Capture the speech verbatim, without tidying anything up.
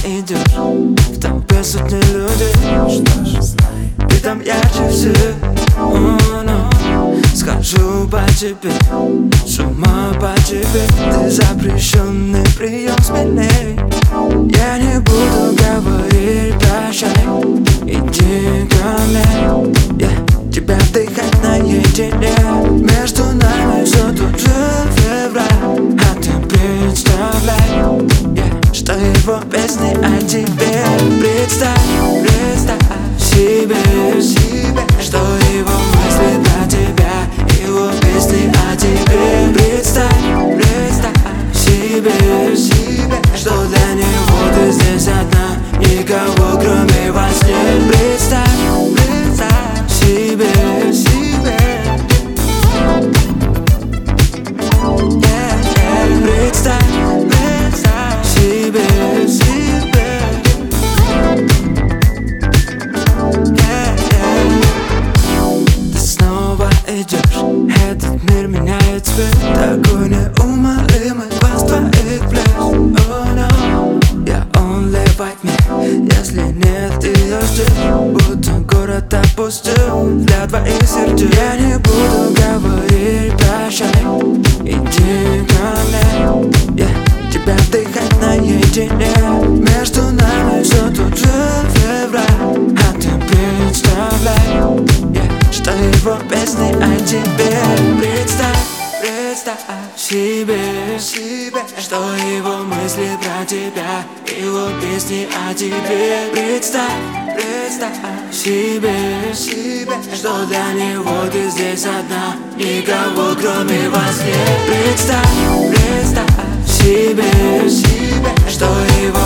идешь в толпе сотни людей. Что ж, знай, Ты там ярче всех. О, но скажу по тебе, с ума по тебе. Ты запрещенный прием смелей. Я не буду говорить прощай, иди ко мне. Я тебя вдыхать наедине. Между нами все тот же февраль. А ты представляй, yeah, что его песни о тебе. Представь, представь себе, себе, что его мысли про тебя, его песни о тебе. Представь, представь себе, себе, что для него ты здесь одна, никого кроме вас нет. Представь, представь себе, себе, yeah, yeah. Представь, представь себе, себе, yeah, yeah. Ты снова идешь, этот мир меняет цвет. Такой неумолимый вас твоих плеч. Oh no, я only fight me, если нет ее здесь. Будто город опустил для двоих сердец. Я не буду говорить прощай, иди ко мне. Я тебя вдыхать наедине. Между нами все тот же февраль. А ты представляй, yeah, что его песни о тебе. Представь, представь себе, себе, что его мысли про тебя, его песни о тебе. Представь, представь себе, себе, что для него ты здесь одна, никого кроме вас нет. Представь, представь себе, себе, что его